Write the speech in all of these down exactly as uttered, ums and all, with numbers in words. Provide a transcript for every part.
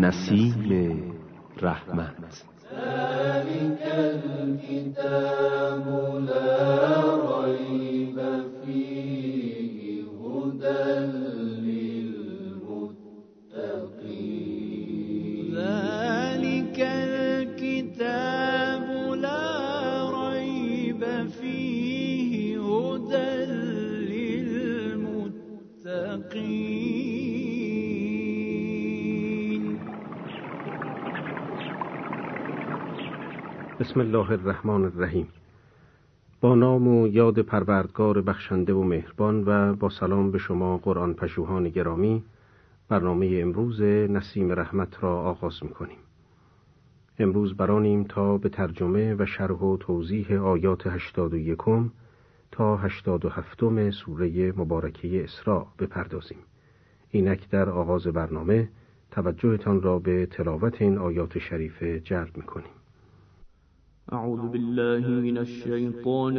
نسیم رحمت. ذلك الكتاب لا ريب فيه هدى للمتقين. ذلك الكتاب لا ريب فيه هدى للمتقين. بسم الله الرحمن الرحیم. با نام و یاد پروردگار بخشنده و مهربان و با سلام به شما قرآن پژوهان گرامی، برنامه امروز نسیم رحمت را آغاز می‌کنیم. امروز برانیم تا به ترجمه و شرح و توضیح آیات هشتاد و یکم تا هشتاد و هفتم سوره مبارکه اسراء بپردازیم. اینک در آغاز برنامه توجهتان را به تلاوت این آیات شریفه جلب می‌کنیم. اعوذ بالله من الشیطان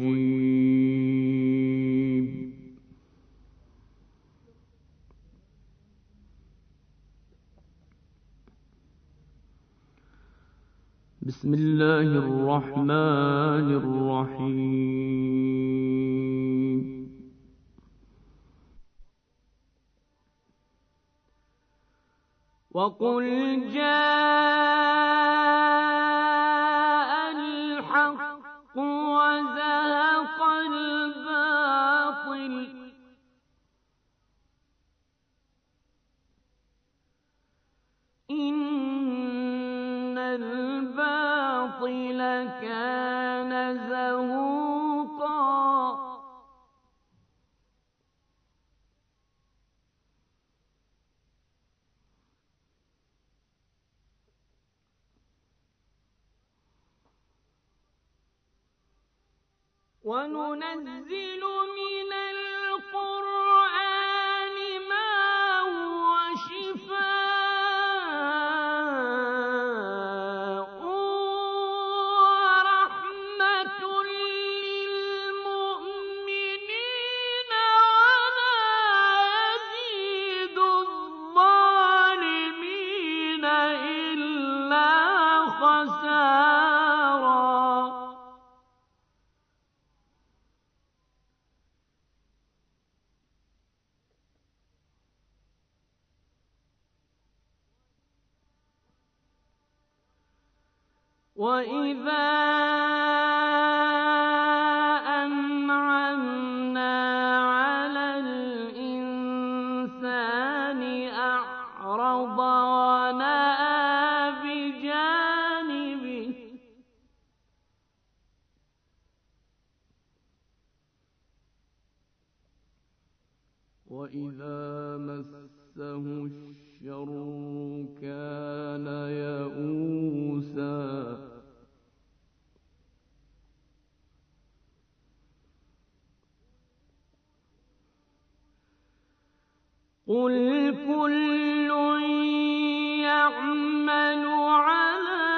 الرجیم. بسم الله الرحمن الرحیم. وقل جاء الحق وزهق الباطل إن الباطل كان زهوقا. وننزل من القرآن ما هو شفاء ورحمة للمؤمنين ولا يزيد الظالمين إلا خسارا. وَإِذَا أَنْعَمْنَا عَلَى الْإِنسَانِ أَعْرَضَ وَنَأَىٰ بِجَانِبِهِ وَإِذَا مَسَّهُ الشَّرُّ كَانَ يَئُوسًا. قل كل يعمل على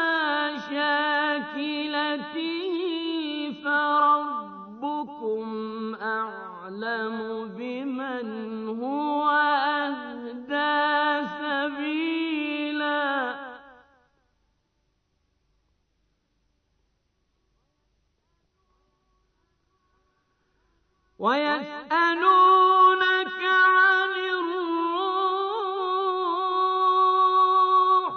شاكلته فربكم أعلم بمن هو أهدى سبيلا. ويسألونك عن الروح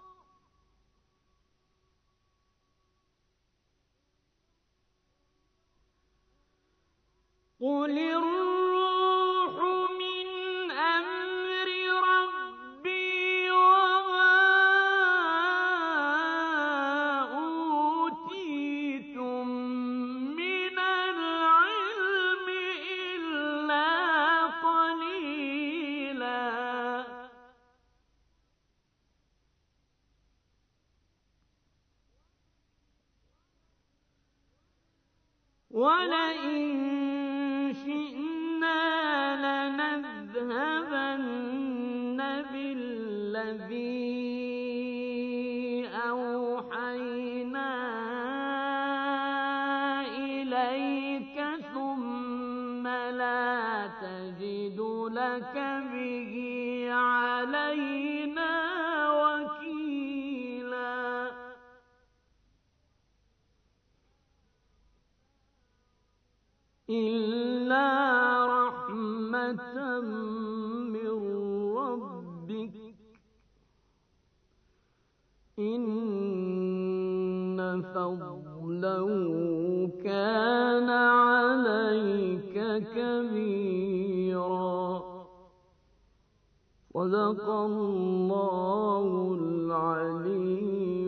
قل الروح من أمر ربي وما أوتيتم من العلم إلا قليلا. ولئن شئنا لنذهبن بالذي أوحينا إليك ثم لا تجد لك به علينا إلا رحمة من ربك إن فضله كان عليك كبيرا. صدق الله العلی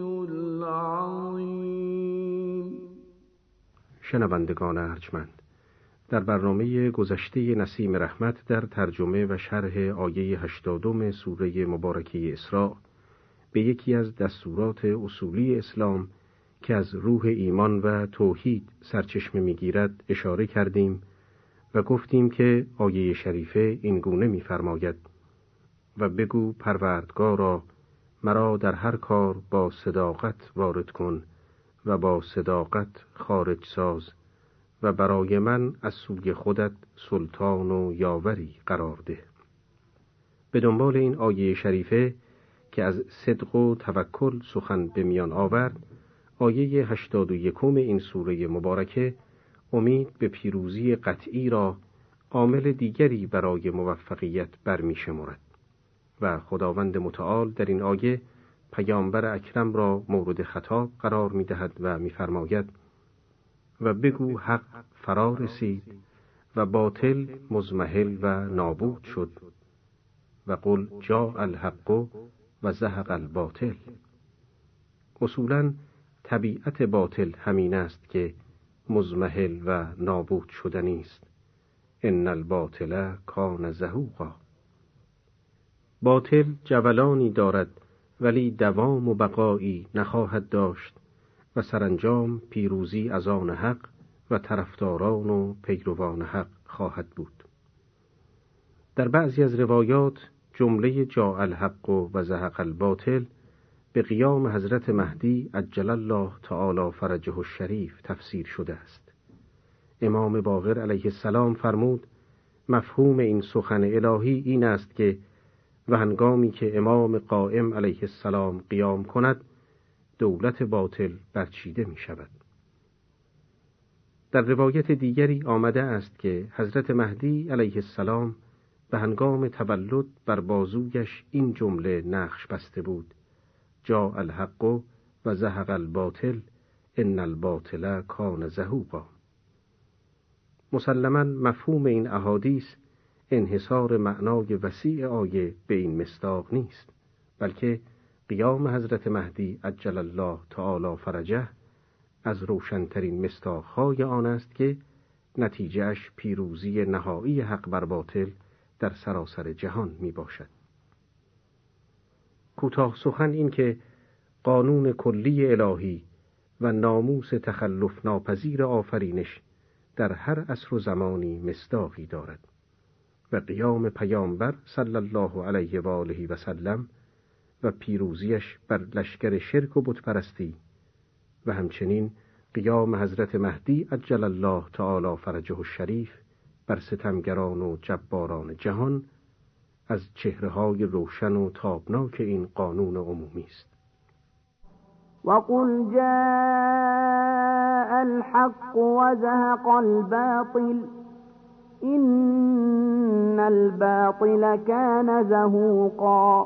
العظیم. شنوندگان ارجمند، در برنامه گذشته نسیم رحمت در ترجمه و شرح آیه هشتادم سوره مبارکه اسراء به یکی از دستورات اصولی اسلام که از روح ایمان و توحید سرچشمه می‌گیرد اشاره کردیم و گفتیم که آیه شریفه این گونه می‌فرماید: و بگو پروردگارا مرا در هر کار با صداقت وارد کن و با صداقت خارج ساز و برای من از سوی خودت سلطان و یاوری قرار ده. به دنبال این آیه شریفه که از صدق و توکل سخن به میان آورد، آیه هشتاد و یکم این سوره مبارکه امید به پیروزی قطعی را عامل دیگری برای موفقیت برمی شمارد و خداوند متعال در این آیه پیامبر اکرم را مورد خطاب قرار می دهد و می فرماید: و بگو حق فرا رسید و باطل مضمحل و نابود شد و قل جاء الحق و زهق الباطل. اصولاً طبیعت باطل همین است که مضمحل و نابود شدنی است. ان الباطل کان زهوقا. باطل جولانی دارد ولی دوام و بقایی نخواهد داشت و سرانجام پیروزی از آن حق و طرفداران و پیروان حق خواهد بود. در بعضی از روایات جمله جاء الحق و زهق الباطل به قیام حضرت مهدی عجل الله تعالی فرجه الشریف تفسیر شده است. امام باقر علیه السلام فرمود: مفهوم این سخن الهی این است که و هنگامی که امام قائم علیه السلام قیام کند دولت باطل برچیده می شود. در روایت دیگری آمده است که حضرت مهدی علیه السلام به هنگام تولد بر بازویش این جمله نقش بسته بود: جاء الحق و زهق الباطل ان الباطل کان زهوقا. مسلماً مفهوم این احادیث انحصار معنای وسیع آیه به این مصداق نیست، بلکه قیام حضرت مهدی عجل الله تعالی فرجه از روشنترین مصداق‌های آن است که نتیجهش پیروزی نهایی حق بر باطل در سراسر جهان می باشد. کوتاه سخن این که قانون کلی الهی و ناموس تخلف ناپذیر آفرینش در هر عصر و زمانی مصداقی دارد و قیام پیامبر صلی الله علیه و آله و سلم و پیروزیش بر لشکر شرک و بتپرستی و همچنین قیام حضرت مهدی عجل الله تعالی فرجه الشریف بر ستمگران و جباران جهان از چهره‌های روشن و تابناک این قانون عمومی است. وقل جاء الحق وزهق الباطل إن الباطل كان زهوقا.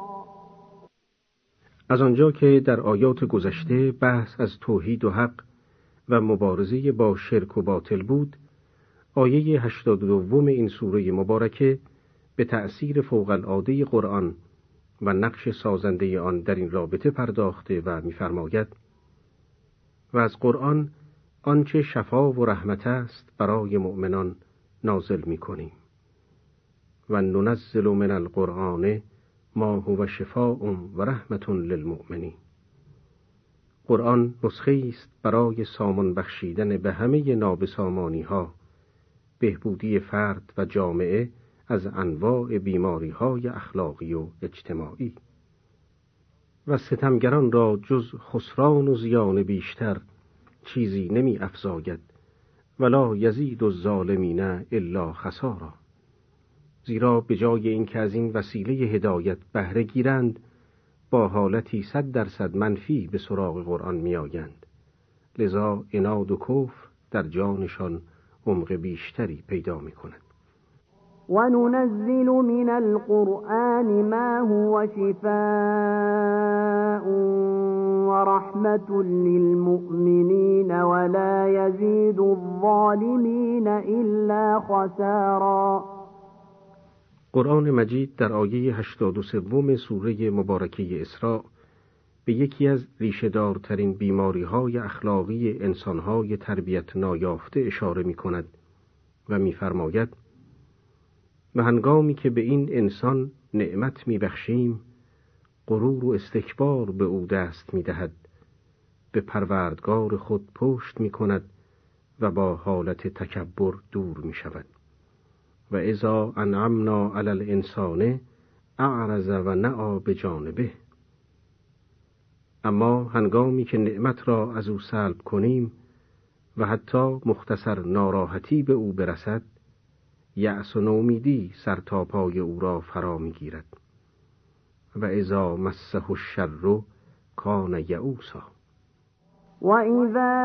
از آنجا که در آیات گذشته بحث از توحید و حق و مبارزه با شرک و باطل بود، آیه هشتاد و دوم این سوره مبارکه به تأثیر فوق العاده قرآن و نقش سازنده آن در این رابطه پرداخته و می‌فرماید: و از قرآن آنچه شفا و رحمت است برای مؤمنان نازل می‌کنیم و ننزل من القرآن ما هو شفاء و رحمت للمؤمنین. قرآن نسخه است برای سامان بخشیدن به همه نابسامانی‌ها، بهبودی فرد و جامعه از انواع بیماری‌های اخلاقی و اجتماعی و ستمگران را جز خسران و زیان بیشتر چیزی نمی افزاید ولا یزید الظالمین الا خسارا. زیرا به جای اینکه از این وسیله هدایت بهره گیرند با حالتی صد درصد منفی به سراغ قرآن می آیند. لذا عناد و کفر در جانشان عمق بیشتری پیدا می کند. وننزل من القرآن ما هو شفاء ورحمة للمؤمنين ولا يزيد الظالمين إلا خسارا. قرآن مجید در آیه هشتاد و سوم سوره مبارکه اسراء به یکی از ریشه‌دارترین بیماری‌های اخلاقی انسان‌های تربیت نایافته اشاره می‌کند و می‌فرماید: و هنگامی که به این انسان نعمت می‌بخشیم غرور و استکبار به او دست می‌دهد، به پروردگار خود پشت می‌کند و با حالت تکبر دور می‌شود. و اذا انعمنا علی الانسان اعرض و نأى بجانبه. اما هنگامی که نعمت را از او سلب کنیم و حتی مختصر ناراحتی به او برسد، یأس و نومیدی سر تا پای او را فرا می‌گیرد. و اذا مسه الشر کان یئوسا. و اذا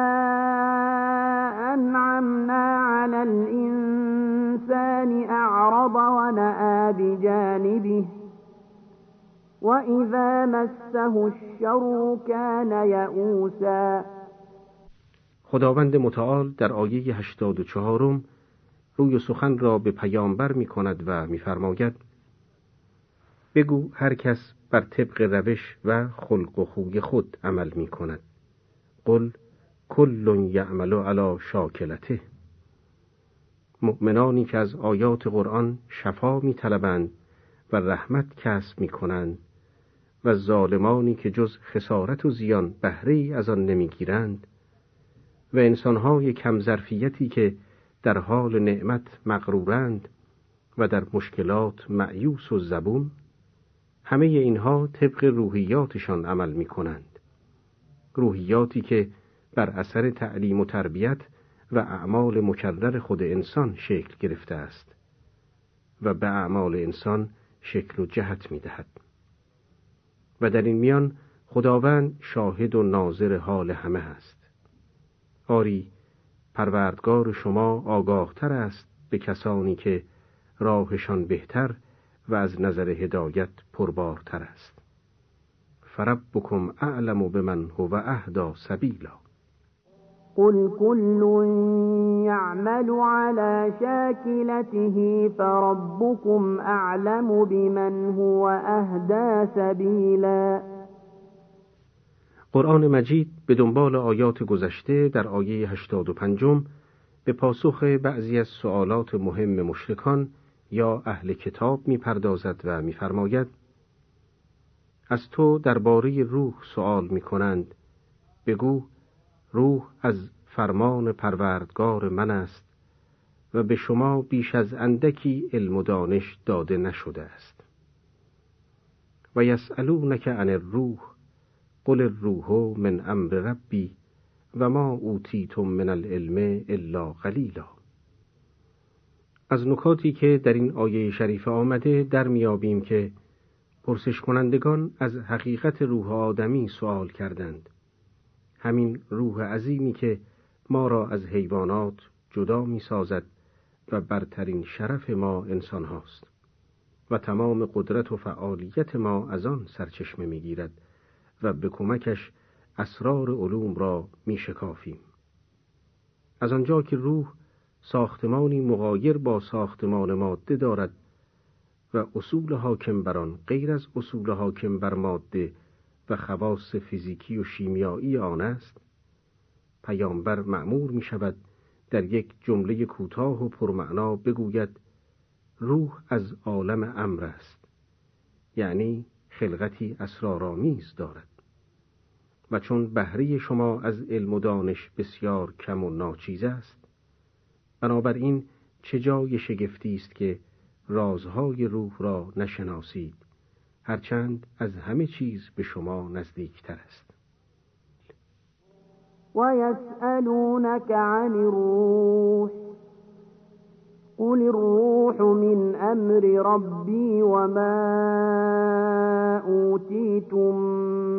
انعمنا علی الانسان اعرض و نأى بجانبه و اذا مسه الشر کان یئوسا. خداوند متعال در آیه هشتاد و چهارم روی سخن را به پیامبر می کند و می فرماید: بگو هر کس بر طبق روش و خلق و خوی خود عمل می کند. قل کل یعمل علی شاکلته. مؤمنانی که از آیات قرآن شفا می طلبند و رحمت کسب می کنند و ظالمانی که جز خسارت و زیان بهره‌ای از آن نمی گیرند و انسانهای کم ظرفیتی که در حال نعمت مغرورند و در مشکلات مأیوس و زبون، همه اینها طبق روحیاتشان عمل می کنند. روحیاتی که بر اثر تعلیم و تربیت و اعمال مکرر خود انسان شکل گرفته است و به اعمال انسان شکل و جهت می دهد. و در این میان خداوند شاهد و ناظر حال همه است. آری، پروردگار شما آگاهتر است به کسانی که راهشان بهتر و از نظر هدایت پربارتر است. فربکم اعلم بمن هو اهدی سبیلا. قل كل يعمل على شاكلته فربكم اعلم بمن هو اهدی سبیلا. قرآن مجید به دنبال آیات گذشته در آیه هشتاد و پنجم به پاسخ بعضی از سوالات مهم مشرکان یا اهل کتاب می پردازد و می فرماید: از تو درباره روح سؤال می کنند، بگو روح از فرمان پروردگار من است و به شما بیش از اندکی علم و دانش داده نشده است. و یسألونک عن الروح قل الروح من امر ربی و ما اوتیتم من العلم الا قلیلا. از نکاتی که در این آیه شریفه آمده در میابیم که پرسش کنندگان از حقیقت روح آدمی سوال کردند، همین روح عظیمی که ما را از حیوانات جدا می سازد و برترین شرف ما انسان هاست و تمام قدرت و فعالیت ما از آن سرچشمه می گیرد و به کمکش اسرار علوم را می شکافیم. از آنجا که روح ساختمانی مغایر با ساختمان ماده دارد و اصول حاکم بر آن غیر از اصول حاکم بر ماده و خواص فیزیکی و شیمیایی آن است، پیامبر مأمور می شود در یک جمله کوتاه و پرمعنا بگوید روح از عالم امر است، یعنی خلقتی اسرارآمیز دارد و چون بهره شما از علم و دانش بسیار کم و ناچیز است، بنابراین چه جای شگفتی است که رازهای روح را نشناسید، هرچند از همه چیز به شما نزدیکتر است. و یسألونک عن الروح قل الروح من امر ربی و ما اوتیتم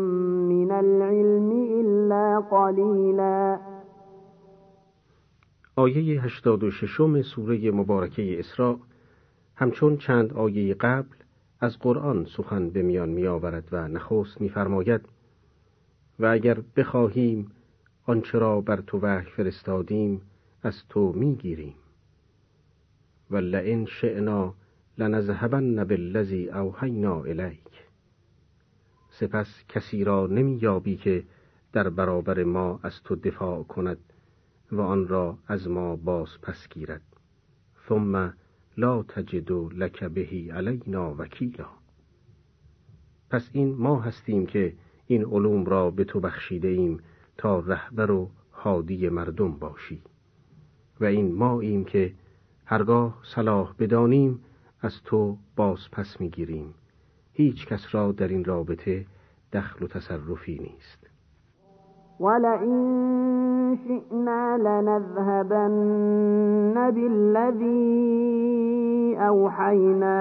من العلم الا قلیلا. آیه هشتاد و ششم سوره مبارکه اسراء همچون چند آیه قبل از قرآن سخن به میان می آورد و نخست می فرماید و اگر بخواهیم آنچه را بر تو وحی فرستادیم از تو می گیریم و لئن شئنا لنذهبن بالذی اوحینا الیک. سپس کسی را نمی یابی که در برابر ما از تو دفاع کند و آن را از ما باز پس گیرد. ثم لا تجد لک به علینا وکیلا. پس این ما هستیم که این علوم را به تو بخشیده ایم تا رهبر و هادی مردم باشی و این ماییم که هرگاه صلاح بدانیم از تو باز پس میگیریم. هیچ کس را در این رابطه دخل و تصرفی نیست. ولئن شئنا لنذهبن بالذی اوحینا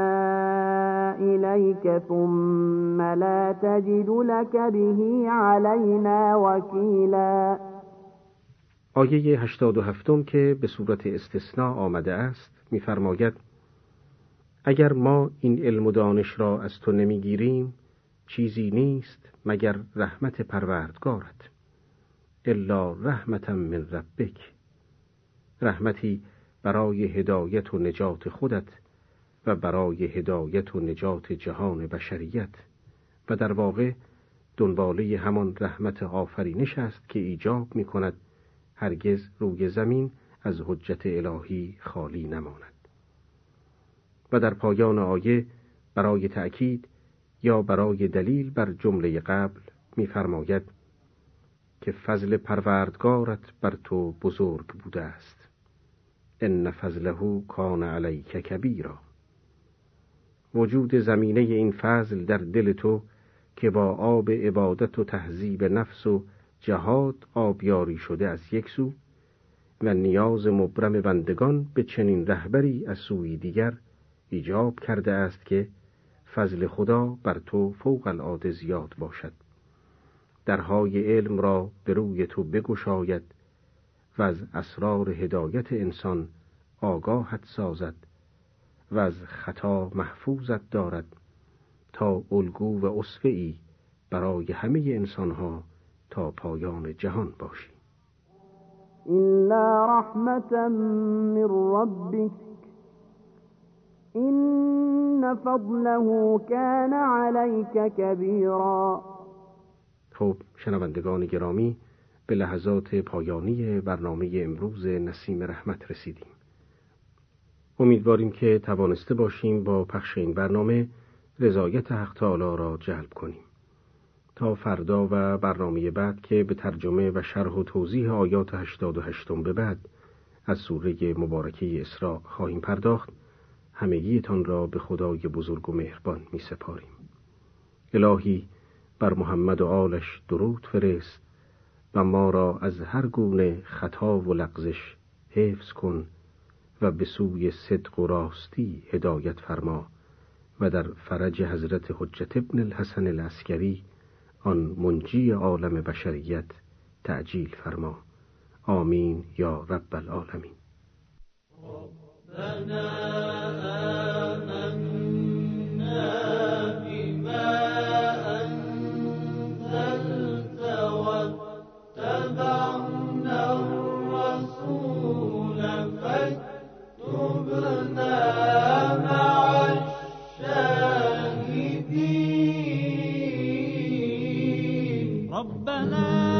الیک ثم لا تجد لك به علینا وکیلا. آیه هشتاد و هفتم که به صورت استثناء آمده است می‌فرماید اگر ما این علم و دانش را از تو نمیگیریم چیزی نیست مگر رحمت پروردگارت، الا رحمتا من ربک، رحمتی برای هدایت و نجات خودت و برای هدایت و نجات جهان بشریت و در واقع دنباله همان رحمت آفرینش است که ایجاب می کند هرگز روی زمین از حجت الهی خالی نماند. و در پایان آیه برای تأکید یا برای دلیل بر جمله قبل می‌فرماید که فضل پروردگارت بر تو بزرگ بوده است. ان فضله کان علیک کبیرا. وجود زمینه این فضل در دل تو که با آب عبادت و تهذیب نفس و جهاد آبیاری شده از یک سو و نیاز مبرم بندگان به چنین رهبری از سوی دیگر ایجاب کرده است که فضل خدا بر تو فوق العاده زیاد باشد، درهای علم را به روی تو بگشاید و از اسرار هدایت انسان آگاهت سازد و از خطا محفوظت دارد تا الگو و اسوه‌ای برای همه انسانها تا پایان جهان باشی. إلا رحمة من ربك إن فضله كان عليك كبيرا. خب شنوندگان گرامی، به لحظات پایانی برنامه امروز نسیم رحمت رسیدیم. امیدواریم که توانسته باشیم با پخش این برنامه رضایت حق تعالی را جلب کنیم. تا فردا و برنامه بعد که به ترجمه و شرح و توضیح آیات هشتاد و هشت به بعد از سوره مبارکه اسراء خواهیم پرداخت، همگیتان را به خدای بزرگ و مهربان می سپاریم. الهی بر محمد و آلش درود فرست و ما را از هر گونه خطا و لغزش حفظ کن و به سوی صدق و راستی هدایت فرما و در فرج حضرت حجت ابن الحسن العسکری آن منجی عالم بشریت تعجیل فرما. آمین یا رب العالمین. ربنا آمنا بما أنزلت واتبعنا الرسول فاكتبنا مع الشاهدين. ربنا